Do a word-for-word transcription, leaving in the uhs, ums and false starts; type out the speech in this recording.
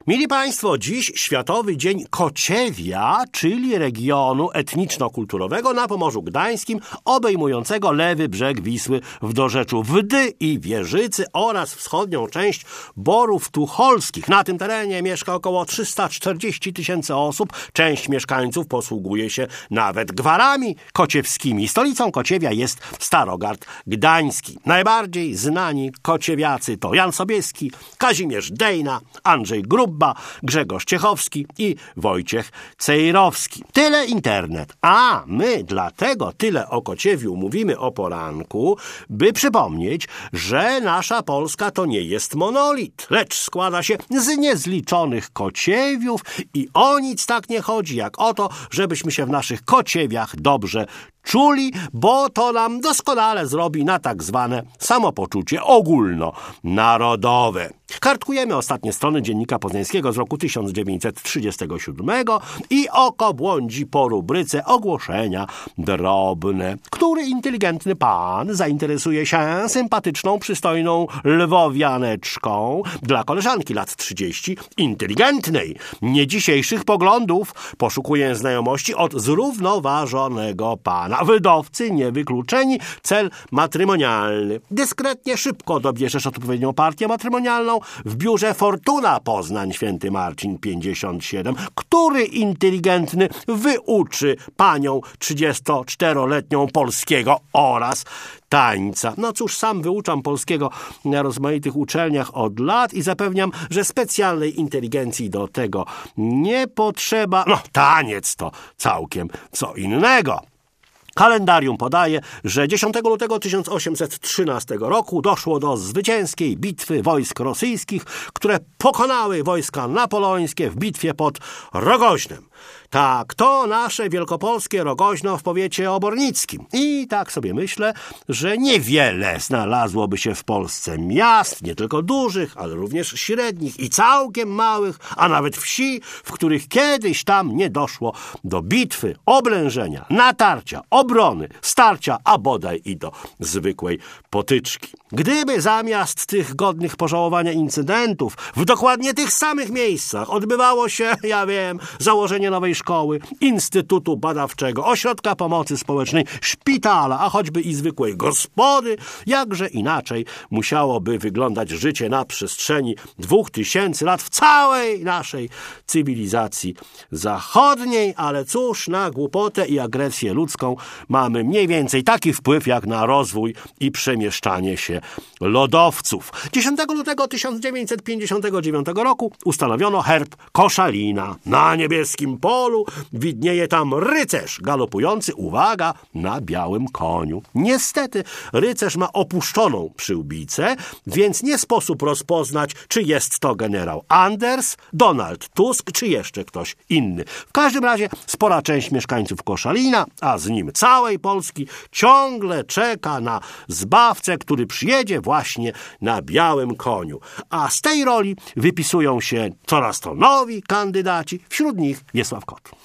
Mili Państwo, dziś Światowy Dzień Kociewia, czyli regionu etniczno-kulturowego na Pomorzu Gdańskim, obejmującego lewy brzeg Wisły w dorzeczu Wdy i Wieżycy oraz wschodnią część Borów Tucholskich. Na tym terenie mieszka około trzysta czterdzieści tysięcy osób. Część mieszkańców posługuje się nawet gwarami kociewskimi. Stolicą Kociewia jest Starogard Gdański. Najbardziej znani kociewiacy to Jan Sobieski, Kazimierz Dejna, Andrzej Grub, Grzegorz Ciechowski i Wojciech Cejrowski. Tyle internet. A my dlatego tyle o Kociewiu mówimy o poranku, by przypomnieć, że nasza Polska to nie jest monolit, lecz składa się z niezliczonych kociewiów i o nic tak nie chodzi, jak o to, żebyśmy się w naszych kociewiach dobrze czuli, bo to nam doskonale zrobi na tak zwane samopoczucie ogólnonarodowe. Kartkujemy ostatnie strony Dziennika Poznańskiego z roku tysiąc dziewięćset trzydziestego siódmego i oko błądzi po rubryce ogłoszenia drobne. Który inteligentny pan zainteresuje się sympatyczną, przystojną lwowianeczką dla koleżanki lat trzydziestu, inteligentnej, nie dzisiejszych poglądów, poszukuje znajomości od zrównoważonego pana. Wydowcy niewykluczeni, cel matrymonialny. Dyskretnie, szybko dobierzesz odpowiednią partię matrymonialną w biurze Fortuna Poznań, Święty Marcin pięćdziesiąt siedem. Który inteligentny wyuczy panią trzydziestoczteroletnią polskiego oraz tańca? No cóż, sam wyuczam polskiego na rozmaitych uczelniach od lat i zapewniam, że specjalnej inteligencji do tego nie potrzeba. No, taniec to całkiem co innego. Kalendarium podaje, że dziesiątego lutego tysiąc osiemset trzynastego roku doszło do zwycięskiej bitwy wojsk rosyjskich, które pokonały wojska napoleońskie w bitwie pod Rogoźnem. Tak, to nasze wielkopolskie Rogoźno w powiecie obornickim. I tak sobie myślę, że niewiele znalazłoby się w Polsce miast, nie tylko dużych, ale również średnich i całkiem małych, a nawet wsi, w których kiedyś tam nie doszło do bitwy, oblężenia, natarcia, obrony, starcia, a bodaj i do zwykłej potyczki. Gdyby zamiast tych godnych pożałowania incydentów w dokładnie tych samych miejscach odbywało się, ja wiem, założenie nowej szkoły, instytutu badawczego, ośrodka pomocy społecznej, szpitala, a choćby i zwykłej gospody, jakże inaczej musiałoby wyglądać życie na przestrzeni dwóch tysięcy lat w całej naszej cywilizacji zachodniej, ale cóż, na głupotę i agresję ludzką mamy mniej więcej taki wpływ jak na rozwój i przemieszczanie się lodowców. dziesiątego lutego tysiąc dziewięćset pięćdziesiątego dziewiątego roku ustanowiono herb Koszalina. Na niebieskim polu widnieje tam rycerz galopujący, uwaga, na białym koniu. Niestety rycerz ma opuszczoną przyłbicę, więc nie sposób rozpoznać, czy jest to generał Anders, Donald Tusk, czy jeszcze ktoś inny. W każdym razie spora część mieszkańców Koszalina, a z nim całej Polski, ciągle czeka na zbawcę, który przyjedzie właśnie na białym koniu. A z tej roli wypisują się coraz to nowi kandydaci, wśród nich Wiesław Kot.